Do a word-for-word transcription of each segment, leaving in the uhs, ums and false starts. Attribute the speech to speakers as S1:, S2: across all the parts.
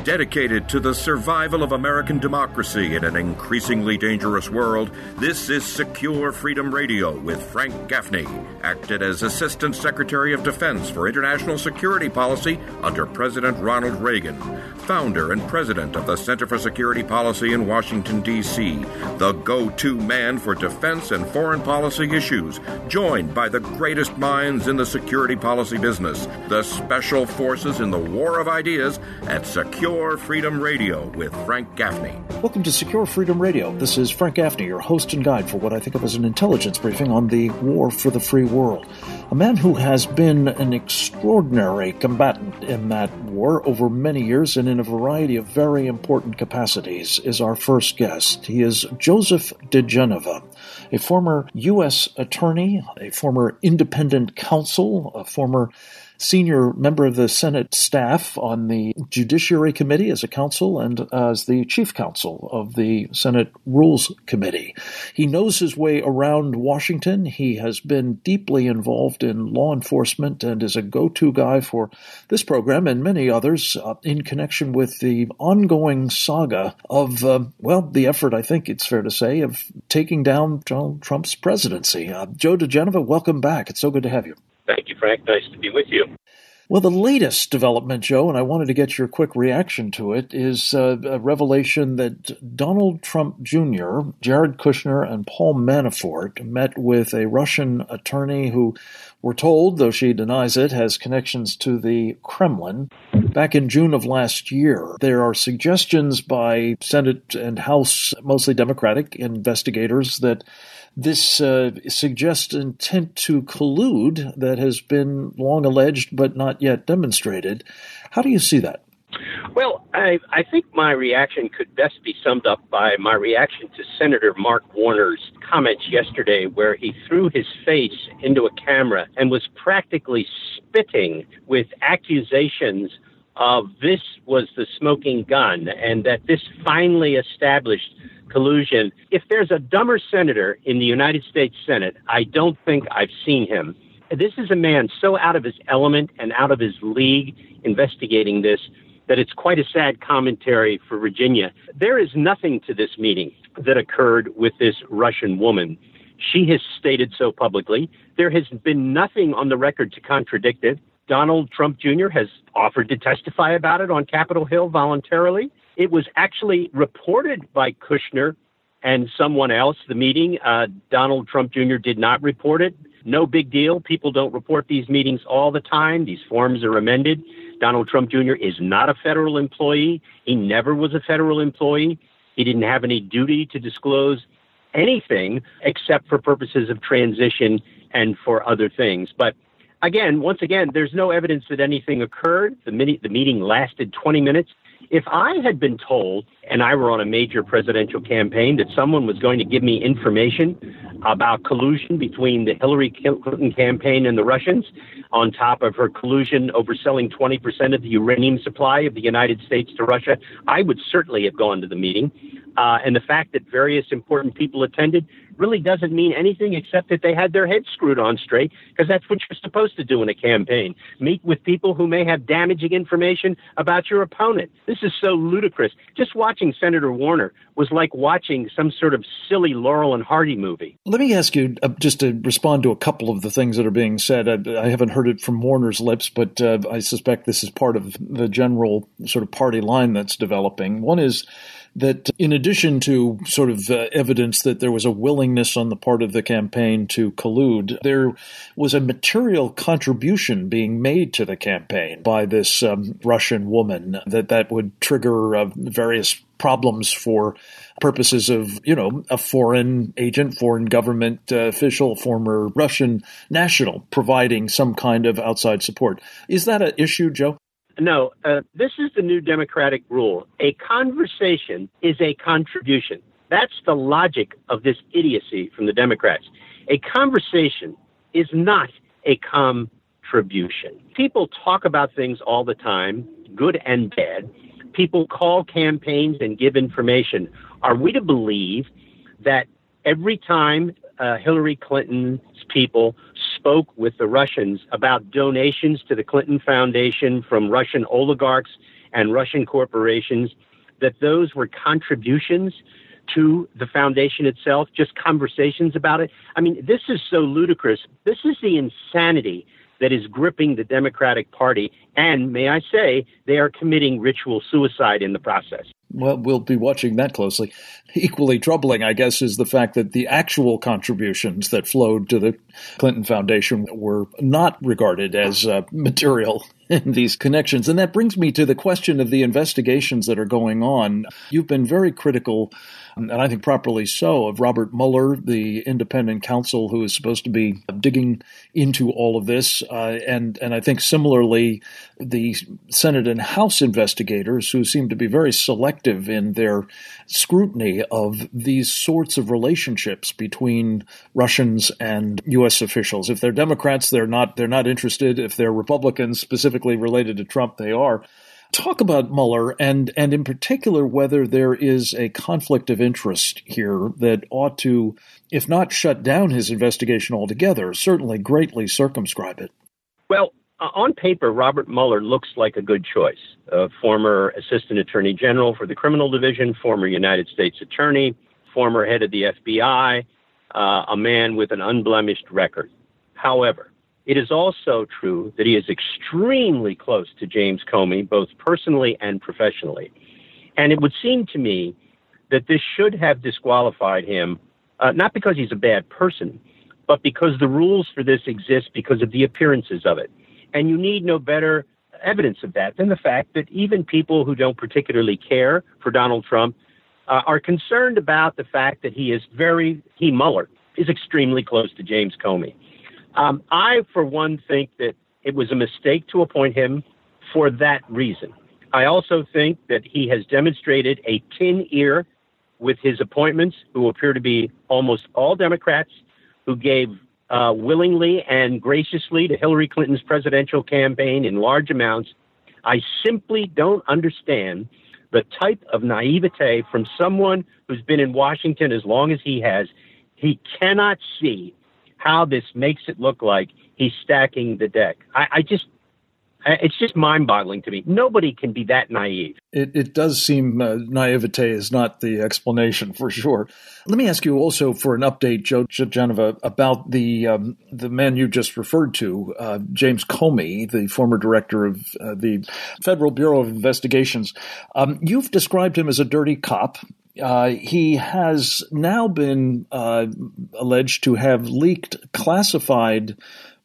S1: Dedicated to the survival of American democracy in an increasingly dangerous world, this is Secure Freedom Radio with Frank Gaffney, acted as Assistant Secretary of Defense for International Security Policy under President Ronald Reagan, founder and president of the Center for Security Policy in Washington, D C, the go-to man for defense and foreign policy issues, joined by the greatest minds in the security policy business, the special forces in the war of ideas at Secure Freedom Radio with Frank Gaffney.
S2: Welcome to Secure Freedom Radio. This is Frank Gaffney, your host and guide for what I think of as an intelligence briefing on the war for the free world. A man who has been an extraordinary combatant in that war over many years and in a variety of very important capacities is our first guest. He is Joseph diGenova, a former U S attorney, a former independent counsel, a former senior member of the Senate staff on the Judiciary Committee as a counsel and as the chief counsel of the Senate Rules Committee. He knows his way around Washington. He has been deeply involved in law enforcement and is a go-to guy for this program and many others uh, in connection with the ongoing saga of, uh, well, the effort, I think it's fair to say, of taking down Donald Trump's presidency. Uh, Joe diGenova, welcome back. It's so good to have you.
S3: Thank you, Frank. Nice to be with you.
S2: Well, the latest development, Joe, and I wanted to get your quick reaction to it, is uh, a revelation that Donald Trump Junior, Jared Kushner, and Paul Manafort met with a Russian attorney who, we're told, though she denies it, has connections to the Kremlin. Back in June of last year, there are suggestions by Senate and House, mostly Democratic, investigators that this uh, suggests intent to collude that has been long alleged but not yet demonstrated. How do you see that?
S3: Well, I, I think my reaction could best be summed up by my reaction to Senator Mark Warner's comments yesterday, where he threw his face into a camera and was practically spitting with accusations of this was the smoking gun and that this finally established collusion. If there's a dumber senator in the United States Senate, I don't think I've seen him. This is a man so out of his element and out of his league investigating this that it's quite a sad commentary for Virginia. There is nothing to this meeting that occurred with this Russian woman. She has stated so publicly. There has been nothing on the record to contradict it. Donald Trump Junior has offered to testify about it on Capitol Hill voluntarily. It was actually reported by Kushner and someone else, the meeting. Uh, Donald Trump Junior did not report it. No big deal. People don't report these meetings all the time. These forms are amended. Donald Trump Junior is not a federal employee. He never was a federal employee. He didn't have any duty to disclose anything except for purposes of transition and for other things. But again, once again, there's no evidence that anything occurred. The, mini- the meeting lasted twenty minutes. If I had been told, and I were on a major presidential campaign, that someone was going to give me information about collusion between the Hillary Clinton campaign and the Russians, on top of her collusion over selling twenty percent of the uranium supply of the United States to Russia, I would certainly have gone to the meeting. Uh, and the fact that various important people attended really doesn't mean anything except that they had their heads screwed on straight, because that's what you're supposed to do in a campaign. Meet with people who may have damaging information about your opponent. This is so ludicrous. Just watching Senator Warner was like watching some sort of silly Laurel and Hardy movie.
S2: Let me ask you, uh, just to respond to a couple of the things that are being said. I, I haven't heard it from Warner's lips, but uh, I suspect this is part of the general sort of party line that's developing. One is that in addition to sort of uh, evidence that there was a willingness on the part of the campaign to collude, there was a material contribution being made to the campaign by this um, Russian woman that that would trigger uh, various problems for purposes of, you know, a foreign agent, foreign government uh, official, former Russian national providing some kind of outside support. Is that an issue, Joe?
S3: No, uh, this is the new Democratic rule. A conversation is a contribution. That's the logic of this idiocy from the Democrats. A conversation is not a contribution. People talk about things all the time, good and bad. People call campaigns and give information. Are we to believe that every time uh, Hillary Clinton's people spoke with the Russians about donations to the Clinton Foundation from Russian oligarchs and Russian corporations, that those were contributions to the foundation itself, just conversations about it. I mean, this is so ludicrous. This is the insanity that is gripping the Democratic Party. And may I say, they are committing ritual suicide in the process.
S2: Well, we'll be watching that closely. Equally troubling, I guess, is the fact that the actual contributions that flowed to the Clinton Foundation were not regarded as uh, material in these connections. And that brings me to the question of the investigations that are going on. You've been very critical, and I think properly so, of Robert Mueller, the independent counsel who is supposed to be digging into all of this. Uh, and, and I think similarly, the Senate and House investigators who seem to be very selective in their scrutiny of these sorts of relationships between Russians and U S officials. If they're Democrats, they're not, they're not interested. If they're Republicans, specifically related to Trump, they are. Talk about Mueller and, and in particular, whether there is a conflict of interest here that ought to, if not shut down his investigation altogether, certainly greatly circumscribe it.
S3: Well, uh, on paper, Robert Mueller looks like a good choice. A former Assistant Attorney General for the Criminal Division, former United States Attorney, former head of the F B I, uh, a man with an unblemished record. However, it is also true that he is extremely close to James Comey, both personally and professionally. And it would seem to me that this should have disqualified him, uh, not because he's a bad person, but because the rules for this exist because of the appearances of it. And you need no better evidence of that than the fact that even people who don't particularly care for Donald Trump uh, are concerned about the fact that he is very, he, Mueller, is extremely close to James Comey. Um, I, for one, think that it was a mistake to appoint him for that reason. I also think that he has demonstrated a tin ear with his appointments, who appear to be almost all Democrats, who gave uh, willingly and graciously to Hillary Clinton's presidential campaign in large amounts. I simply don't understand the type of naivete from someone who's been in Washington as long as he has. He cannot see how this makes it look like he's stacking the deck. I, I just, it's just mind-boggling to me. Nobody can be that naive.
S2: It, it does seem uh, naivete is not the explanation for sure. Let me ask you also for an update, Joe Genova, about the um, the man you just referred to, uh, James Comey, the former director of uh, the Federal Bureau of Investigations. Um, you've described him as a dirty cop. Uh, he has now been uh, alleged to have leaked classified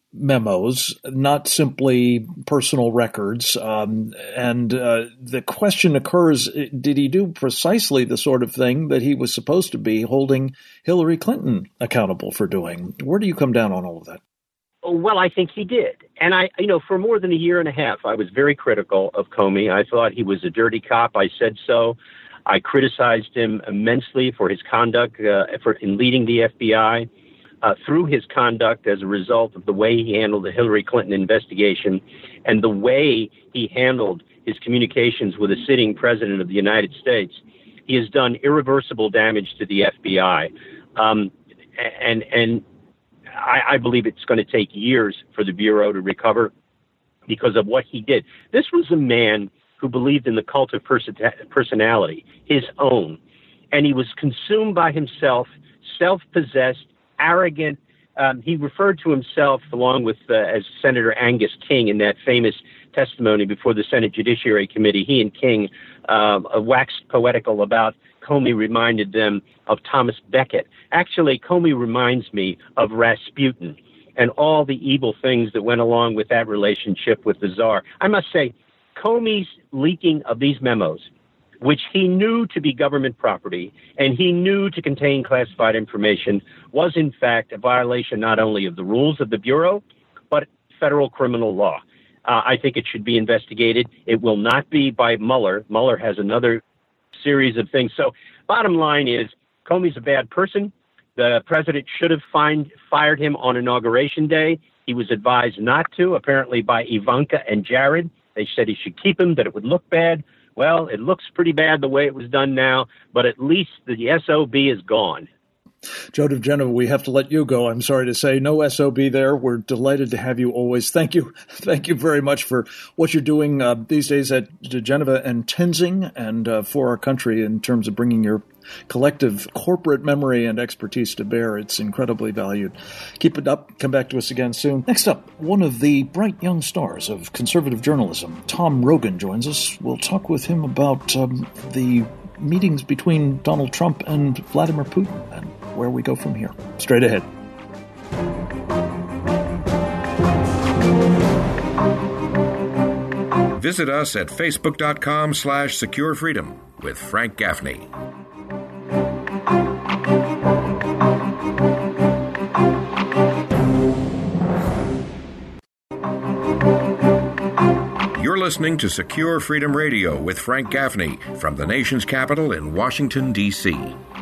S2: memos, not simply personal records. Um, and uh, the question occurs, did he do precisely the sort of thing that he was supposed to be holding Hillary Clinton accountable for doing? Where do you come down on all of that?
S3: Well, I think he did. And I, you know, for more than a year and a half, I was very critical of Comey. I thought he was a dirty cop. I said so. I criticized him immensely for his conduct uh, for, in leading the F B I, uh, through his conduct as a result of the way he handled the Hillary Clinton investigation and the way he handled his communications with a sitting president of the United States. He has done irreversible damage to the F B I. Um, and and I, I believe it's going to take years for the Bureau to recover because of what he did. This was a man who believed in the cult of person- personality, his own. And he was consumed by himself, self-possessed, arrogant. Um, he referred to himself, along with uh, as Senator Angus King in that famous testimony before the Senate Judiciary Committee. He and King uh, waxed poetical about Comey reminded them of Thomas Becket. Actually, Comey reminds me of Rasputin and all the evil things that went along with that relationship with the Tsar. I must say, Comey's leaking of these memos, which he knew to be government property and he knew to contain classified information, was in fact a violation not only of the rules of the Bureau, but federal criminal law. Uh, I think it should be investigated. It will not be by Mueller. Mueller has another series of things. So bottom line is, Comey's a bad person. The president should have find, fired him on Inauguration Day. He was advised not to, apparently by Ivanka and Jared. They said he should keep him, that it would look bad. Well, it looks pretty bad the way it was done now, but at least the S O B is gone.
S2: Joe diGenova, we have to let you go. I'm sorry to say, no S O B there. We're delighted to have you always. Thank you. Thank you very much for what you're doing uh, these days at diGenova and Tenzing and uh, for our country in terms of bringing your collective corporate memory and expertise to bear. It's incredibly valued. Keep it up. Come back to us again soon. Next up, one of the bright young stars of conservative journalism, Tom Rogan, joins us. We'll talk with him about um, the meetings between Donald Trump and Vladimir Putin and where we go from here. Straight ahead.
S1: Visit us at facebook.com slash secure freedom with Frank Gaffney. You're listening to Secure Freedom Radio with Frank Gaffney from the nation's capital in Washington, D C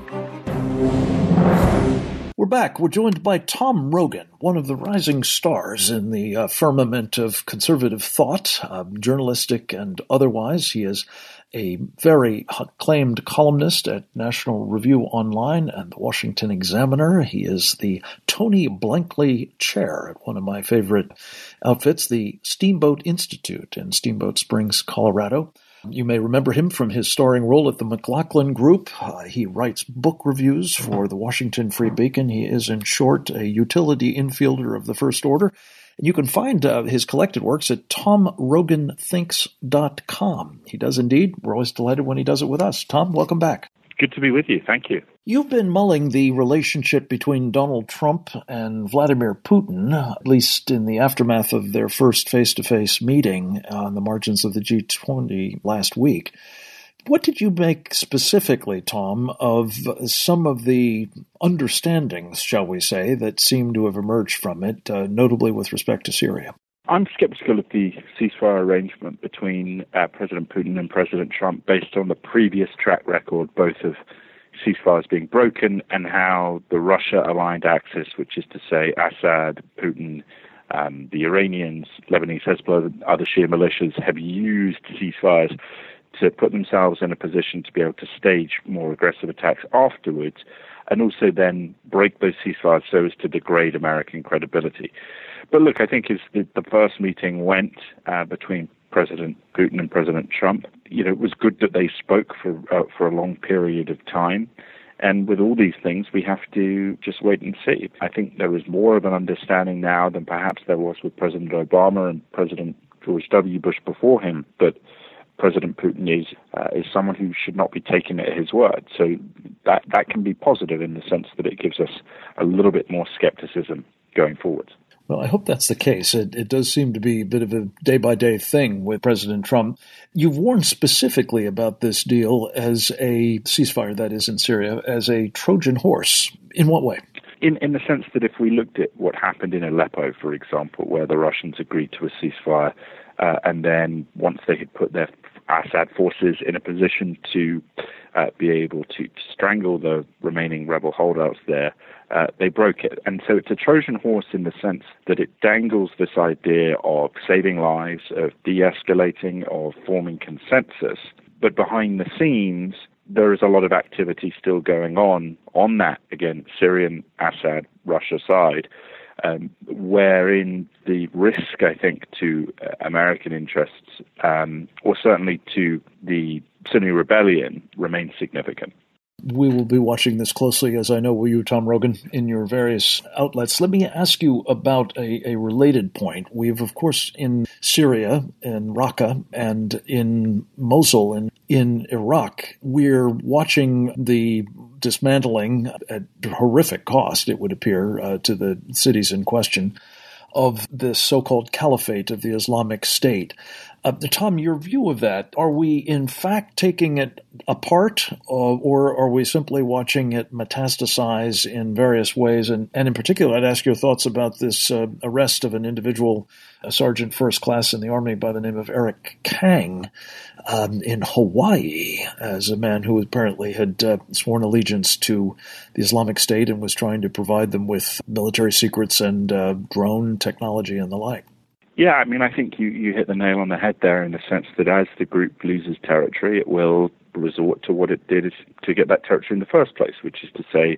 S2: We're back. We're joined by Tom Rogan, one of the rising stars in the uh, firmament of conservative thought, uh, journalistic and otherwise. He is a very acclaimed columnist at National Review Online and the Washington Examiner. He is the Tony Blankley Chair at one of my favorite outfits, the Steamboat Institute in Steamboat Springs, Colorado. You may remember him from his starring role at the McLaughlin Group. Uh, he writes book reviews for the Washington Free Beacon. He is, in short, a utility infielder of the first order. And you can find uh, his collected works at tom rogan thinks dot com. He does indeed. We're always delighted when he does it with us. Tom, welcome back.
S4: Good to be with you. Thank you.
S2: You've been mulling the relationship between Donald Trump and Vladimir Putin, at least in the aftermath of their first face-to-face meeting on the margins of the G twenty last week. What did you make specifically, Tom, of some of the understandings, shall we say, that seem to have emerged from it, uh, notably with respect to Syria?
S4: I'm skeptical of the ceasefire arrangement between uh, President Putin and President Trump based on the previous track record, both of ceasefires being broken and how the Russia-aligned axis, which is to say Assad, Putin, um, the Iranians, Lebanese Hezbollah, and other Shia militias have used ceasefires to put themselves in a position to be able to stage more aggressive attacks afterwards, and also then break those ceasefires so as to degrade American credibility. But look, I think as the, the first meeting went uh, between President Putin and President Trump, you know, it was good that they spoke for uh, for a long period of time. And with all these things, we have to just wait and see. I think there is more of an understanding now than perhaps there was with President Obama and President George W. Bush before him, that President Putin is uh, is someone who should not be taken at his word. So that that can be positive in the sense that it gives us a little bit more skepticism going forward.
S2: Well, I hope that's the case. It, it does seem to be a bit of a day-by-day thing with President Trump. You've warned specifically about this deal as a ceasefire, that is in Syria, as a Trojan horse. In what way?
S4: In in the sense that if we looked at what happened in Aleppo, for example, where the Russians agreed to a ceasefire, uh, and then once they had put their Assad forces in a position to uh, be able to, to strangle the remaining rebel holdouts there, uh, they broke it. And so it's a Trojan horse in the sense that it dangles this idea of saving lives, of de-escalating, of forming consensus. But behind the scenes, there is a lot of activity still going on on that, again, Syrian, Assad, Russia side, um, wherein the risk, I think, to uh, American interests, um, or certainly to the Sunni rebellion, remains significant.
S2: We will be watching this closely, as I know will you, Tom Rogan, in your various outlets. Let me ask you about a, a related point. We've, of course, in Syria, in Raqqa, and in Mosul, and in Iraq, we're watching the dismantling at horrific cost, it would appear, uh, to the cities in question, of this so-called caliphate of the Islamic State. Uh, Tom, your view of that, are we in fact taking it apart, uh, or are we simply watching it metastasize in various ways? And, and in particular, I'd ask your thoughts about this uh, arrest of an individual, a sergeant first class in the Army by the name of Eric Kang um, in Hawaii, as a man who apparently had uh, sworn allegiance to the Islamic State and was trying to provide them with military secrets and uh, drone technology and the like.
S4: Yeah, I mean, I think you, you hit the nail on the head there in the sense that as the group loses territory, it will resort to what it did to get that territory in the first place, which is to say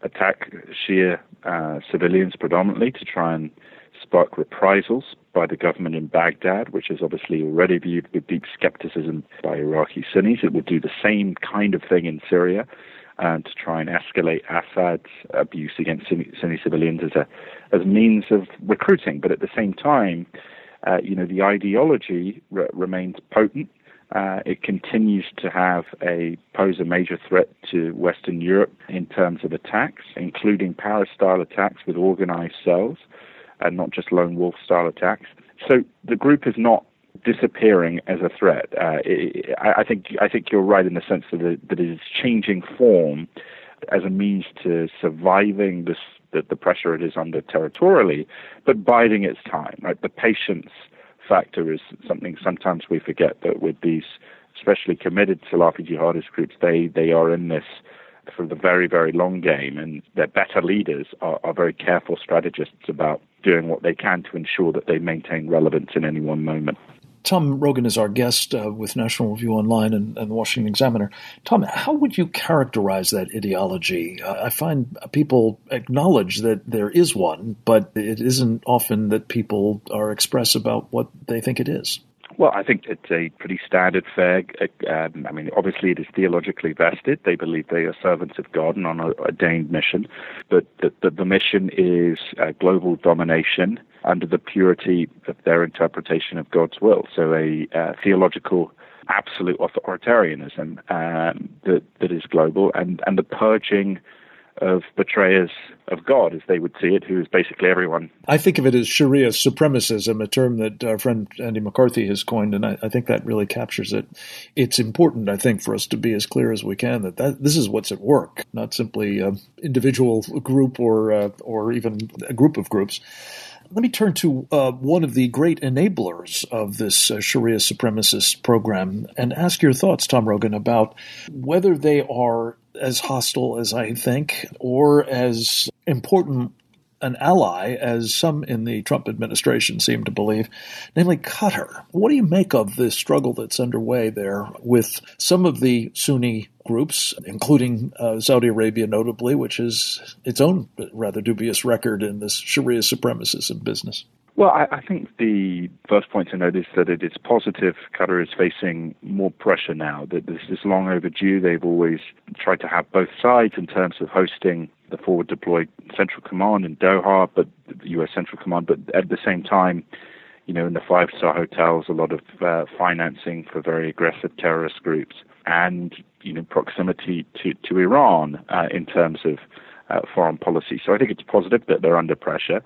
S4: attack Shia uh, civilians predominantly to try and spark reprisals by the government in Baghdad, which is obviously already viewed with deep skepticism by Iraqi Sunnis. It would do the same kind of thing in Syria uh, to try and escalate Assad's abuse against Sunni, Sunni civilians as a as a means of recruiting. But at the same time, uh, you know, the ideology re- remains potent. Uh, it continues to have a pose a major threat to Western Europe in terms of attacks, including Paris-style attacks with organized cells, and not just lone wolf-style attacks. So the group is not disappearing as a threat. Uh, it, I think I think you're right in the sense that it, that it is changing form as a means to surviving this, the, the pressure it is under territorially, but biding its time. Right, the patience factor is something sometimes we forget, that with these especially committed Salafi jihadist groups, they they are in this for the very, very long game, and their better leaders are, are very careful strategists about doing what they can to ensure that they maintain relevance in any one moment.
S2: Tom Rogan is our guest uh, with National Review Online and, and the Washington Examiner. Tom, how would you characterize that ideology? Uh, I find people acknowledge that there is one, but it isn't often that people are express about what they think it is.
S4: Well, I think it's a pretty standard fare. Um, I mean, obviously it is theologically vested. They believe they are servants of God and on an ordained mission. But the, the, the mission is uh, global domination under the purity of their interpretation of God's will. So a uh, theological absolute authoritarianism um, that, that is global, and, and the purging of betrayers of God, as they would see it, who is basically everyone.
S2: I think of it as Sharia supremacism, a term that our friend Andy McCarthy has coined, and I, I think that really captures it. It's important, I think, for us to be as clear as we can that, that this is what's at work, not simply an individual group or uh, or even a group of groups. Let me turn to uh, one of the great enablers of this uh, Sharia supremacist program and ask your thoughts, Tom Rogan, about whether they are as hostile as I think or as important an ally as some in the Trump administration seem to believe, namely Qatar. What do you make of the struggle that's underway there with some of the Sunni groups, including uh, Saudi Arabia notably, which has its own rather dubious record in this Sharia supremacism business?
S4: Well, I, I think the first point to note is that it is positive. Qatar is facing more pressure now. That this is long overdue. They've always tried to have both sides in terms of hosting the forward deployed Central Command in Doha, but the U S Central Command. But at the same time, you know, in the five-star hotels, a lot of uh, financing for very aggressive terrorist groups, and you know, proximity to to Iran uh, in terms of uh, foreign policy. So I think it's positive that they're under pressure.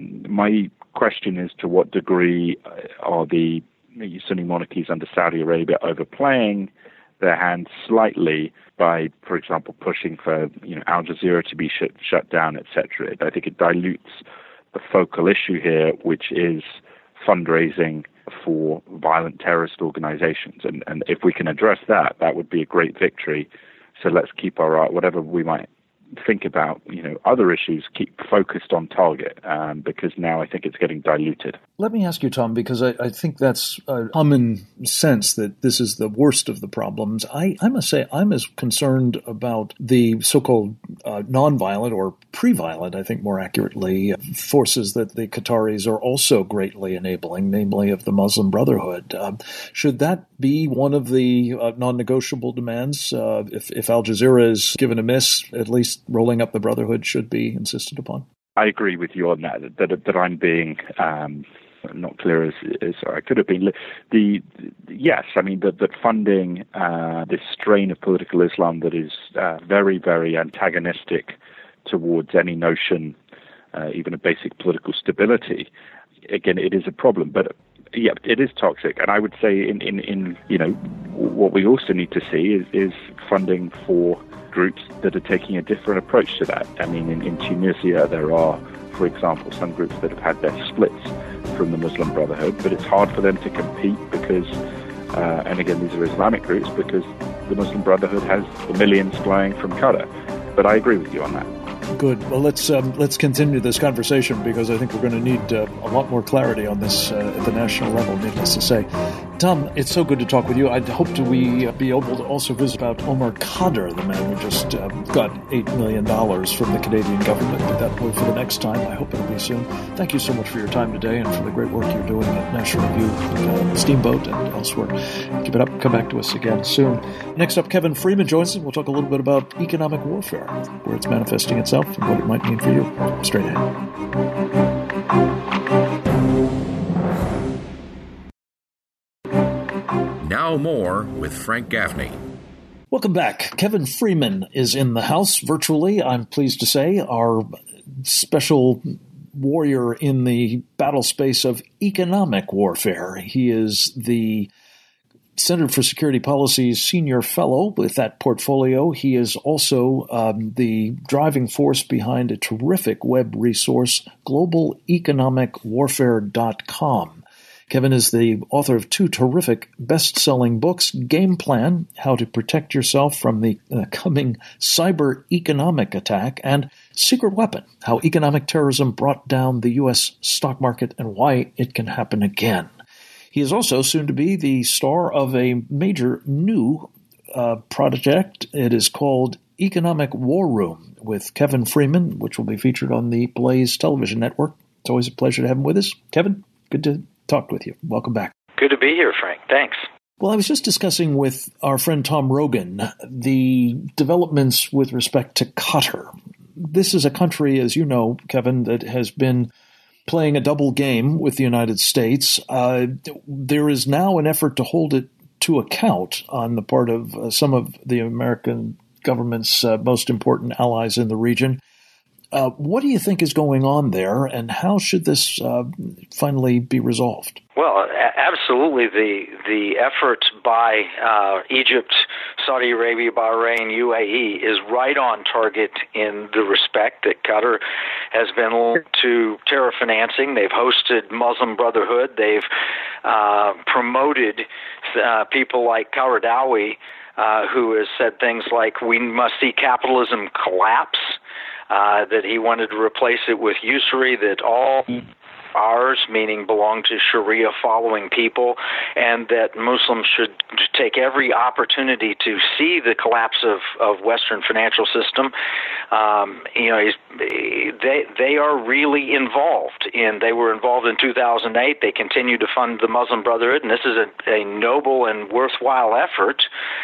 S4: My question is to what degree are the Sunni monarchies under Saudi Arabia overplaying their hands slightly by, for example, pushing for you know Al Jazeera to be shut, shut down, et cetera. I think it dilutes the focal issue here, which is fundraising for violent terrorist organizations. And, and if we can address that, that would be a great victory. So let's keep our, whatever we might think about, you know, other issues, keep focused on target, um, because now I think it's getting diluted.
S2: Let me ask you, Tom, because I, I think that's a common sense that this is the worst of the problems. I, I must say I'm as concerned about the so-called uh, nonviolent or pre-violent, I think more accurately, forces that the Qataris are also greatly enabling, namely of the Muslim Brotherhood. Uh, should that be one of the uh, non-negotiable demands? Uh, if, if Al Jazeera is given a miss, at least rolling up the Brotherhood should be insisted upon? I
S4: agree with you on that, that, that I'm being um, not clear as, as I could have been. The, the Yes, I mean, that, that funding uh, this strain of political Islam that is uh, very, very antagonistic towards any notion, uh, even of basic political stability, again, it is a problem. But yeah, it is toxic. And I would say in, in, in you know, what we also need to see is, is funding for groups that are taking a different approach to that. I mean, in, in Tunisia, there are, for example, some groups that have had their splits from the Muslim Brotherhood, but it's hard for them to compete because, uh, and again, these are Islamic groups, because the Muslim Brotherhood has the millions flying from Qatar. But I agree with you on that.
S2: Good. Well, let's um, let's continue this conversation because I think we're going to need uh, a lot more clarity on this uh, at the national level, needless to say. Tom, it's so good to talk with you. I hope to we be able to also visit about Omar Khadr, the man who just uh, got eight million dollars from the Canadian government, but that will for the next time. I hope it'll be soon. Thank you so much for your time today and for the great work you're doing at National Review, uh, Steamboat, and elsewhere. Keep it up. Come back to us again soon. Next up, Kevin Freeman joins us. We'll talk a little bit about economic warfare, where it's manifesting itself and what it might mean for you. Straight ahead.
S1: Now more with Frank Gaffney.
S2: Welcome back. Kevin Freeman is in the house virtually, I'm pleased to say, our special warrior in the battle space of economic warfare. He is the Center for Security Policy's senior fellow with that portfolio. He is also um, the driving force behind a terrific web resource, global economic warfare dot com. Kevin is the author of two terrific best-selling books, Game Plan, How to Protect Yourself from the uh, Coming Cyber Economic Attack, and Secret Weapon, How Economic Terrorism Brought Down the U S Stock Market and Why It Can Happen Again. He is also soon to be the star of a major new uh, project. It is called Economic War Room with Kevin Freeman, which will be featured on the Blaze television network. It's always a pleasure to have him with us. Kevin, good to talk with you. Welcome back.
S5: Good to be here, Frank. Thanks.
S2: Well, I was just discussing with our friend Tom Rogan the developments with respect to Qatar. This is a country, as you know, Kevin, that has been playing a double game with the United States. Uh, there is now an effort to hold it to account on the part of uh, some of the American government's uh, most important allies in the region. Uh, what do you think is going on there, and how should this uh, finally be resolved?
S5: Well, absolutely. The the effort by uh, Egypt, Saudi Arabia, Bahrain, U A E is right on target in the respect that Qatar has been linked to terror financing. They've hosted Muslim Brotherhood. They've uh, promoted uh, people like Qaradawi, uh, who has said things like, we must see capitalism collapse. Uh, that he wanted to replace it with usury, that all ours, meaning belong to Sharia-following people, and that Muslims should take every opportunity to see the collapse of, of Western financial system. Um, you know, they they are really involved in. They were involved in two thousand eight. They continue to fund the Muslim Brotherhood, and this is a, a noble and worthwhile effort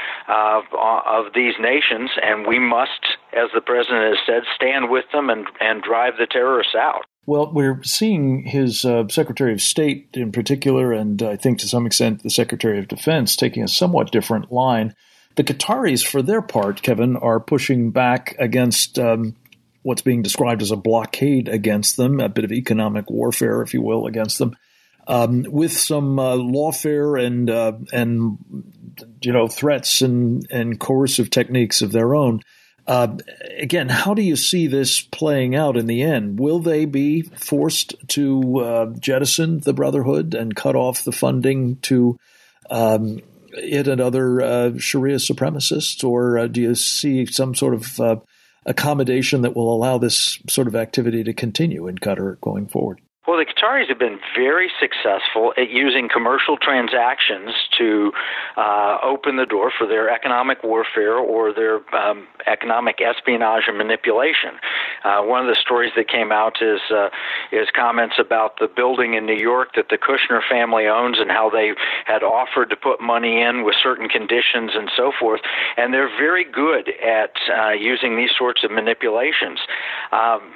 S5: of of these nations, and we must, as the president has said, stand with them and, and drive the terrorists out.
S2: Well, we're seeing his uh, Secretary of State in particular, and I think to some extent the Secretary of Defense, taking a somewhat different line. The Qataris, for their part, Kevin, are pushing back against um, what's being described as a blockade against them, a bit of economic warfare, if you will, against them, um, with some uh, lawfare and uh, and you know threats and, and coercive techniques of their own. Uh, again, how do you see this playing out in the end? Will they be forced to uh, jettison the Brotherhood and cut off the funding to um, it and other uh, Sharia supremacists, or uh, do you see some sort of uh, accommodation that will allow this sort of activity to continue in Qatar going forward?
S5: Well, the Qataris have been very successful at using commercial transactions to uh, open the door for their economic warfare or their um, economic espionage and manipulation. Uh, one of the stories that came out is uh, is comments about the building in New York that the Kushner family owns and how they had offered to put money in with certain conditions and so forth. And they're very good at uh, using these sorts of manipulations. Um,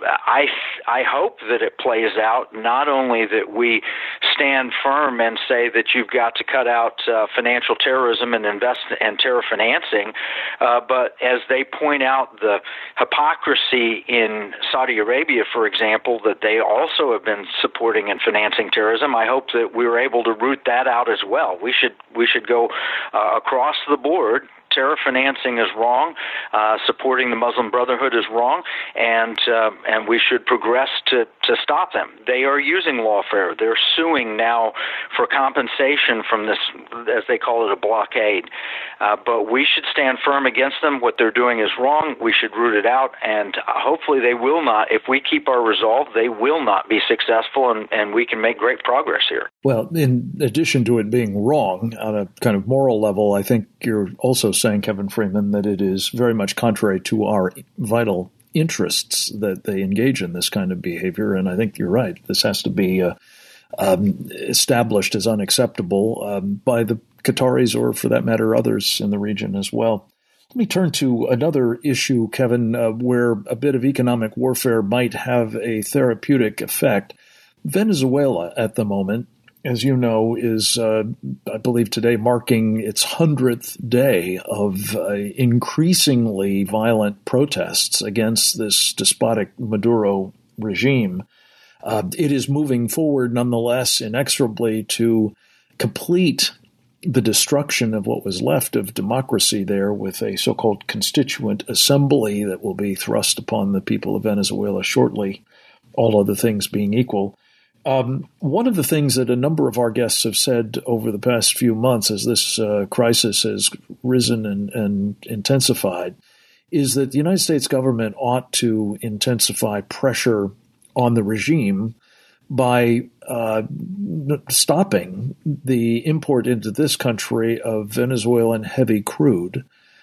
S5: I I hope that it plays out, not only that we stand firm and say that you've got to cut out uh, financial terrorism and invest and terror financing, uh, but as they point out the hypocrisy in Saudi Arabia, for example, that they also have been supporting and financing terrorism, I hope that we were able to root that out as well. We should we should go uh, across the board terror financing is wrong. Uh, supporting the Muslim Brotherhood is wrong, and uh, and we should progress to, to stop them. They are using lawfare. They're suing now for compensation from this, as they call it, a blockade. Uh, but we should stand firm against them. What they're doing is wrong. We should root it out, and hopefully they will not. If we keep our resolve, they will not be successful, and, and we can make great progress here.
S2: Well, in addition to it being wrong on a kind of moral level, I think you're also saying, Kevin Freeman, that it is very much contrary to our vital interests that they engage in this kind of behavior. And I think you're right. This has to be uh, um, established as unacceptable um, by the Qataris or, for that matter, others in the region as well. Let me turn to another issue, Kevin, uh, where a bit of economic warfare might have a therapeutic effect. Venezuela at the moment, as you know, is, uh, I believe today, marking its hundredth day of uh, increasingly violent protests against this despotic Maduro regime. Uh, it is moving forward, nonetheless, inexorably to complete the destruction of what was left of democracy there with a so-called constituent assembly that will be thrust upon the people of Venezuela shortly, all other things being equal. Um, one of the things that a number of our guests have said over the past few months as this uh, crisis has risen and, and intensified is that the United States government ought to intensify pressure on the regime by uh, stopping the import into this country of Venezuelan heavy crude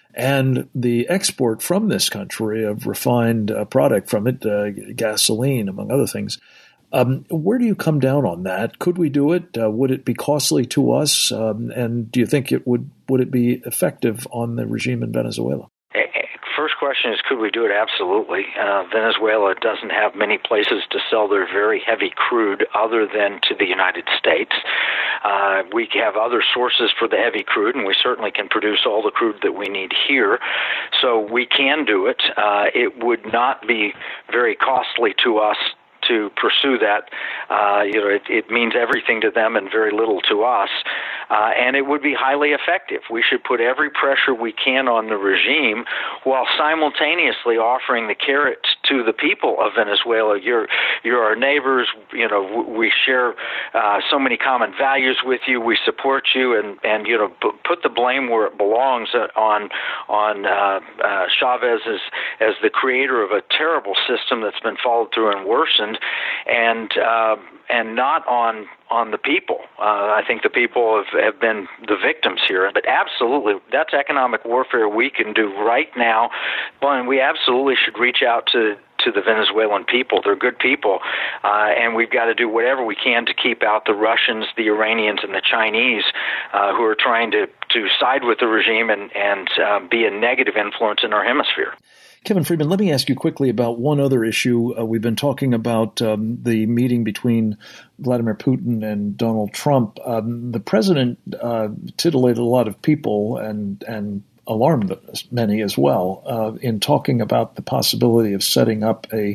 S2: and the export from this country of refined uh, product from it, uh, gasoline, among other things. Um, where do you come down on that? Could we do it? Uh, would it be costly to us? Um, and do you think it would would it be effective on the regime in Venezuela?
S5: First question is, could we do it? Absolutely. Uh, Venezuela doesn't have many places to sell their very heavy crude other than to the United States. Uh, we have other sources for the heavy crude, and we certainly can produce all the crude that we need here. So we can do it. Uh, it would not be very costly to us to pursue that. Uh, you know, it, it means everything to them and very little to us. Uh, and it would be highly effective. We should put every pressure we can on the regime while simultaneously offering the carrot to the people of Venezuela. You're, you're our neighbors. You know, we share uh, so many common values with you. We support you, and, and you know, p- put the blame where it belongs on on uh, uh, Chavez as, as the creator of a terrible system that's been followed through and worsened, and uh, and not on on the people. Uh, I think the people have, have been the victims here. But absolutely, that's economic warfare we can do right now. But we absolutely should reach out to to the Venezuelan people. They're good people, uh, and we've got to do whatever we can to keep out the Russians, the Iranians, and the Chinese uh, who are trying to, to side with the regime and, and uh, be a negative influence in our hemisphere.
S2: Kevin Freeman, let me ask you quickly about one other issue. Uh, we've been talking about um, the meeting between Vladimir Putin and Donald Trump. Um, the president uh, titillated a lot of people and and alarmed many as well uh, in talking about the possibility of setting up a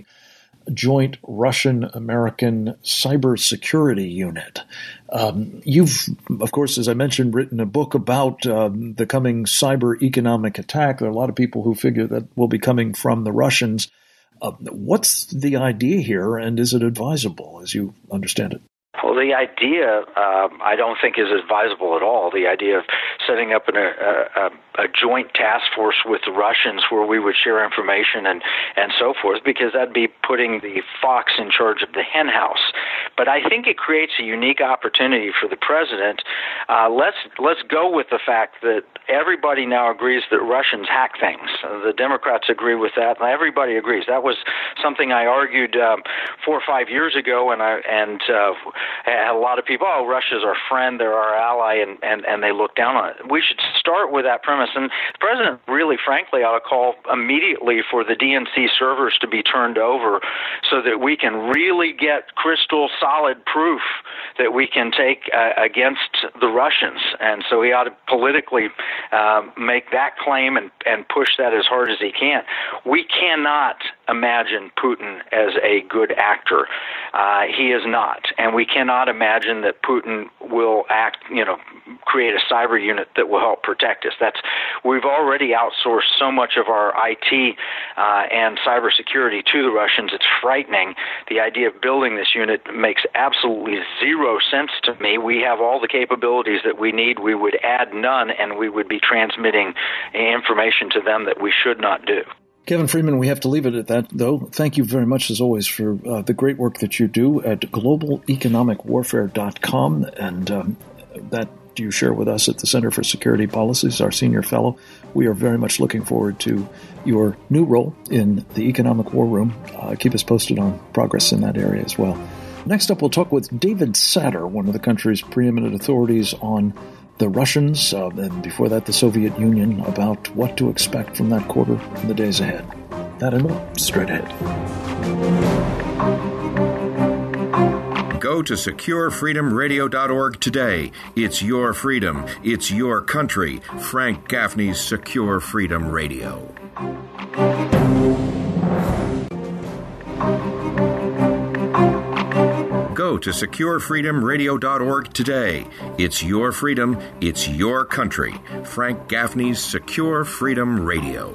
S2: joint Russian-American cybersecurity unit. Um, you've, of course, as I mentioned, written a book about um, the coming cyber economic attack. There are a lot of people who figure that will be coming from the Russians. Uh, what's the idea here, and is it advisable, as you understand it?
S5: Well, the idea, uh, I don't think is advisable at all. The idea of setting up an, a, a, a joint task force with the Russians where we would share information and, and so forth, because that'd be putting the fox in charge of the hen house. But I think it creates a unique opportunity for the president. Uh, let's let's go with the fact that everybody now agrees that Russians hack things. Uh, the Democrats agree with that, and everybody agrees. That was something I argued um, four or five years ago, and I and uh, had a lot of people, oh, Russia's our friend, they're our ally, and, and, and they look down on it. We should start with that premise. And the president really, frankly, ought to call immediately for the D N C servers to be turned over so that we can really get crystal solid proof that we can take uh, against the Russians. And so he ought to politically uh, make that claim and, and push that as hard as he can. We cannot imagine Putin as a good actor. Uh, he is not, and we cannot imagine that Putin will act, you know, create a cyber unit that will help protect us. That's we've already outsourced so much of our I T uh, and cybersecurity to the Russians. It's frightening. The idea of building this unit makes absolutely zero sense to me. We have all the capabilities that we need. We would add none, and we would be transmitting information to them that we should not do.
S2: Kevin Freeman, we have to leave it at that, though. Thank you very much, as always, for uh, the great work that you do at global economic warfare dot com, and um, that you share with us at the Center for Security Policies, our senior fellow. We are very much looking forward to your new role in the Economic War Room. Uh, keep us posted on progress in that area as well. Next up, we'll talk with David Satter, one of the country's preeminent authorities on the Russians, uh, and before that, the Soviet Union, about what to expect from that quarter in the days ahead. That and more, straight ahead.
S1: Go to secure freedom radio dot org today. It's your freedom. It's your country. Frank Gaffney's Secure Freedom Radio. Go to secure freedom radio dot org today. It's your freedom. It's your country. Frank Gaffney's Secure Freedom Radio.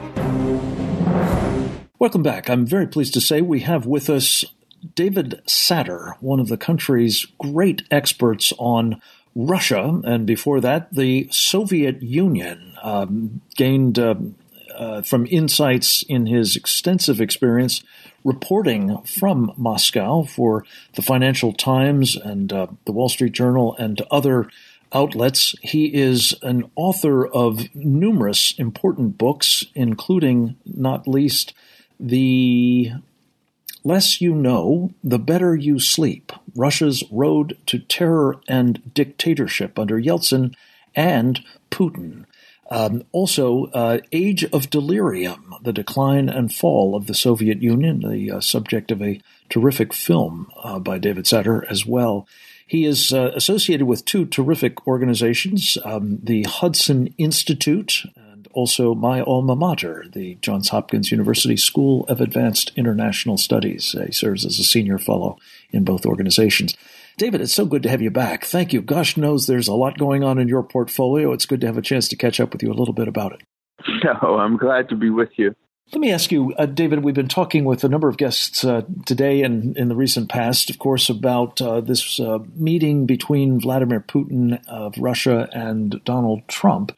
S2: Welcome back. I'm very pleased to say we have with us David Satter, one of the country's great experts on Russia, and before that, the Soviet Union, um, gained uh, uh, from insights in his extensive experience reporting from Moscow for the Financial Times and uh, the Wall Street Journal and other outlets. He is an author of numerous important books, including, not least, The Less You Know, The Better You Sleep, Russia's Road to Terror and Dictatorship under Yeltsin and Putin. Um, also, uh, Age of Delirium, The Decline and Fall of the Soviet Union, the uh, subject of a terrific film uh, by David Satter as well. He is uh, associated with two terrific organizations, um, the Hudson Institute and also my alma mater, the Johns Hopkins University School of Advanced International Studies. He serves as a senior fellow in both organizations. David, it's so good to have you back. Thank you. Gosh knows there's a lot going on in your portfolio. It's good to have a chance to catch up with you a little bit about it.
S6: No, I'm glad to be with you.
S2: Let me ask you, uh, David, we've been talking with a number of guests uh, today and in the recent past, of course, about uh, this uh, meeting between Vladimir Putin of Russia and Donald Trump.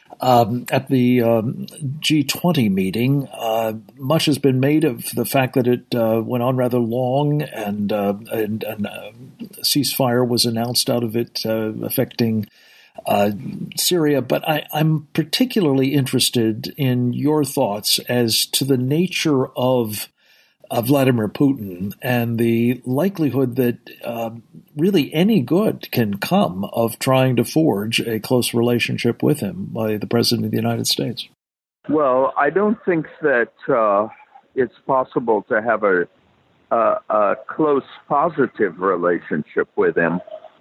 S2: Um, at the um, G twenty meeting, uh, much has been made of the fact that it uh, went on rather long, and uh, and, and uh, ceasefire was announced out of it, uh, affecting uh, Syria. But I, I'm particularly interested in your thoughts as to the nature of Uh, Vladimir Putin and the likelihood that uh, really any good can come of trying to forge a close relationship with him by the President of the United States.
S6: Well, I don't think that uh, it's possible to have a, a, a close, positive relationship with him.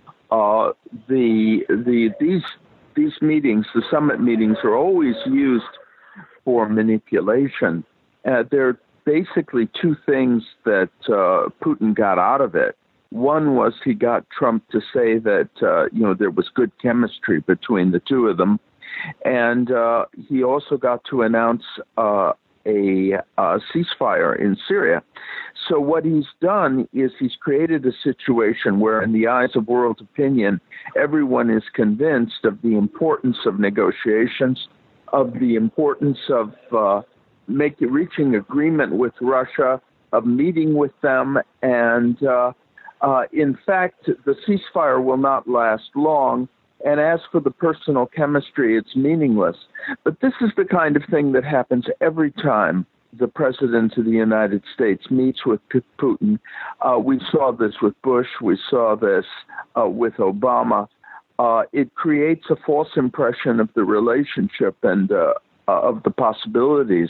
S6: Uh, the the these these meetings, the summit meetings, are always used for manipulation. Uh, they're basically two things that uh, Putin got out of it. One was he got Trump to say that, uh, you know, there was good chemistry between the two of them. And uh, he also got to announce uh, a, a ceasefire in Syria. So what he's done is he's created a situation where, in the eyes of world opinion, everyone is convinced of the importance of negotiations, of the importance of uh, make reaching agreement with Russia, of meeting with them, and uh, uh, in fact, the ceasefire will not last long. And as for the personal chemistry, it's meaningless. But this is the kind of thing that happens every time the President of the United States meets with Putin. Uh, we saw this with Bush. We saw this uh, with Obama. Uh, it creates a false impression of the relationship and uh, Uh, of the possibilities,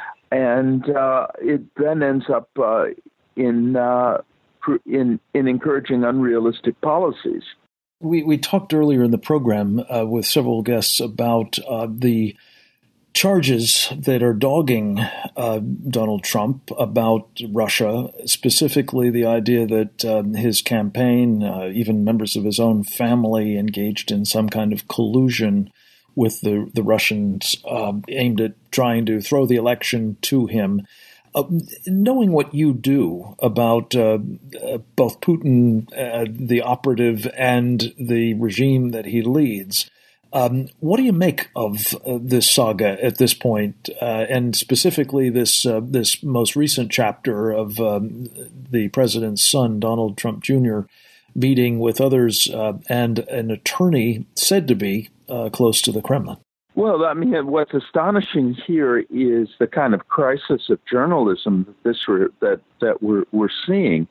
S6: and uh, it then ends up uh, in, uh, in in encouraging unrealistic policies.
S2: We we talked earlier in the program uh, with several guests about uh, the charges that are dogging uh, Donald Trump about Russia, specifically the idea that um, his campaign, uh, even members of his own family, engaged in some kind of collusion with the, the Russians uh, aimed at trying to throw the election to him. Uh, knowing what you do about uh, uh, both Putin, uh, the operative, and the regime that he leads, Um, what do you make of uh, this saga at this point, uh, and specifically this uh, this most recent chapter of um, the president's son, Donald Trump Junior, meeting with others uh, and an attorney said to be uh, close to the Kremlin?
S6: Well, I mean, what's astonishing here is the kind of crisis of journalism that this re- that that we're we're seeing.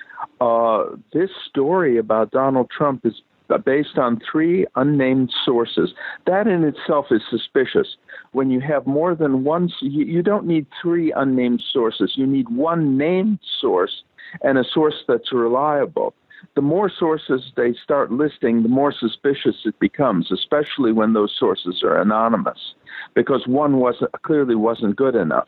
S6: Uh, this story about Donald Trump is based on three unnamed sources. That in itself is suspicious. When you have more than one, you, you don't need three unnamed sources. You need one named source and a source that's reliable. The more sources they start listing, the more suspicious it becomes, especially when those sources are anonymous, because one wasn't clearly wasn't good enough.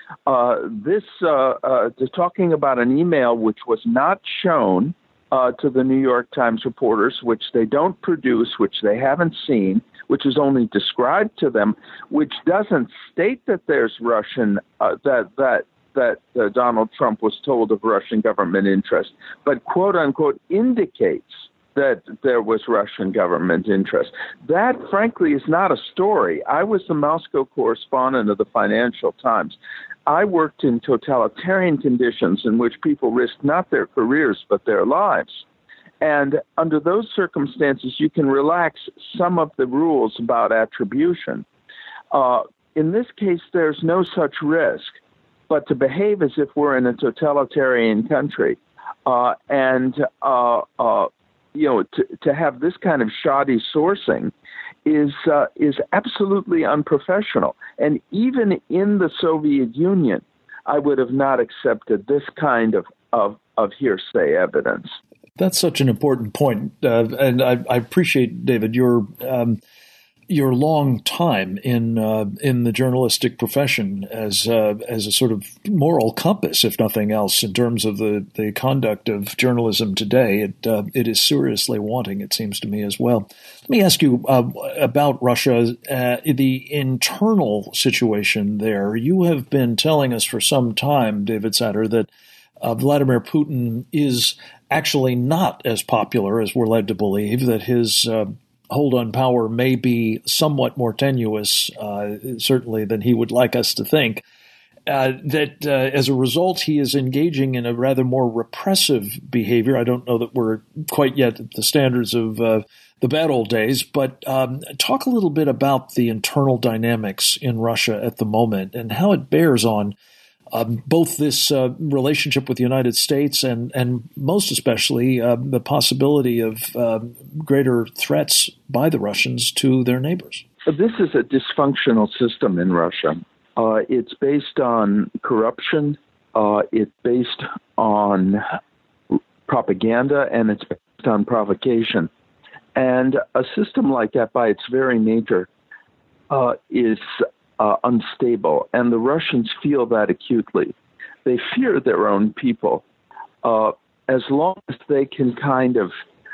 S6: Uh, this uh, uh, talking about an email which was not shown Uh, to the New York Times reporters, which they don't produce, which they haven't seen, which is only described to them, which doesn't state that there's Russian, uh, that that that uh, Donald Trump was told of Russian government interest, but quote unquote indicates that there was Russian government interest. That, frankly, is not a story. I was the Moscow correspondent of the Financial Times. I worked in totalitarian conditions in which people risked not their careers, but their lives. And under those circumstances, you can relax some of the rules about attribution. Uh, in this case, there's no such risk, but to behave as if we're in a totalitarian country uh, and, uh, uh, you know, to, to have this kind of shoddy sourcing is uh, is absolutely unprofessional. And even in the Soviet Union, I would have not accepted this kind of, of, of hearsay evidence.
S2: That's such an important point. Uh, and I, I appreciate, David, your um, your long time in uh, in the journalistic profession as uh, as a sort of moral compass, if nothing else, in terms of the, the conduct of journalism today. It uh, it is seriously wanting, it seems to me, as well. Let me ask you uh, about Russia, uh, the internal situation there. You have been telling us for some time, David Satter, that uh, Vladimir Putin is actually not as popular as we're led to believe, that his uh, hold on power may be somewhat more tenuous, uh, certainly, than he would like us to think, uh, that uh, as a result, he is engaging in a rather more repressive behavior. I don't know that we're quite yet at the standards of uh, the bad old days, but um, talk a little bit about the internal dynamics in Russia at the moment and how it bears on Um, both this uh, relationship with the United States and, and most especially uh, the possibility of uh, greater threats by the Russians to their neighbors.
S6: This is a dysfunctional system in Russia. Uh, it's based on corruption. Uh, it's based on propaganda, and it's based on provocation. And a system like that, by its very nature, uh, is Uh, unstable, and the Russians feel that acutely. They fear their own people. Uh, as long as they can kind of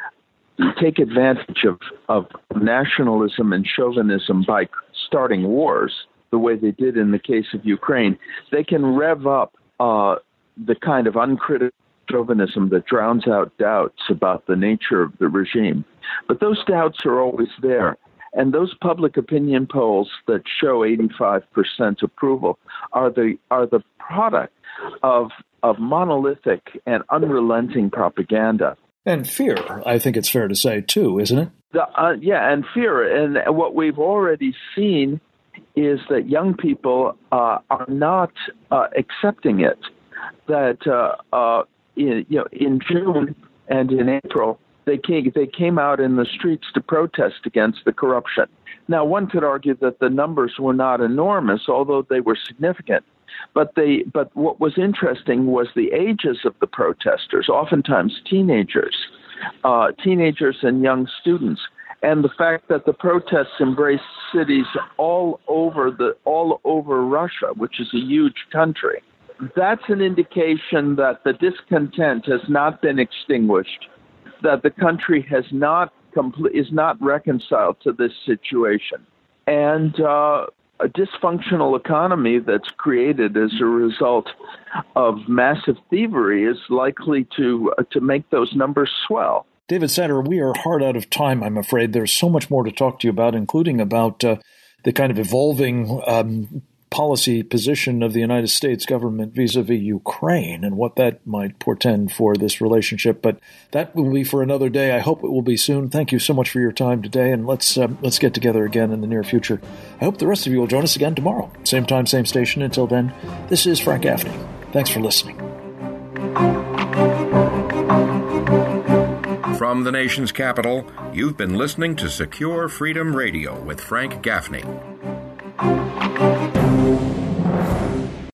S6: take advantage of, of nationalism and chauvinism by starting wars, the way they did in the case of Ukraine, they can rev up uh, the kind of uncritical chauvinism that drowns out doubts about the nature of the regime. But those doubts are always there. And those public opinion polls that show eighty-five percent approval are the are the product of of monolithic and unrelenting propaganda.
S2: And fear, I think it's fair to say, too, isn't it?
S6: The, uh, yeah, and fear. And what we've already seen is that young people uh, are not uh, accepting it. That uh, uh, in, you know, in June and in April, They came, they came out in the streets to protest against the corruption. Now, one could argue that the numbers were not enormous, although they were significant. But they, but what was interesting was the ages of the protesters, oftentimes teenagers, uh, teenagers and young students. and the fact that the protests embrace cities all over the all over Russia, which is a huge country, that's an indication that the discontent has not been extinguished, that the country has not compl- is not reconciled to this situation, and uh, a dysfunctional economy that's created as a result of massive thievery is likely to uh, to make those numbers swell.
S2: David Sander, we are hard out of time, I'm afraid. There's so much more to talk to you about, including about uh, the kind of evolving um, policy position of the United States government vis-a-vis Ukraine and what that might portend for this relationship. But that will be for another day. I hope it will be soon. Thank you so much for your time today, and let's uh, let's get together again in the near future. I hope the rest of you will join us again tomorrow. Same time, same station. Until then, this is Frank Gaffney. Thanks for listening.
S1: From the nation's capital, you've been listening to Secure Freedom Radio with Frank Gaffney.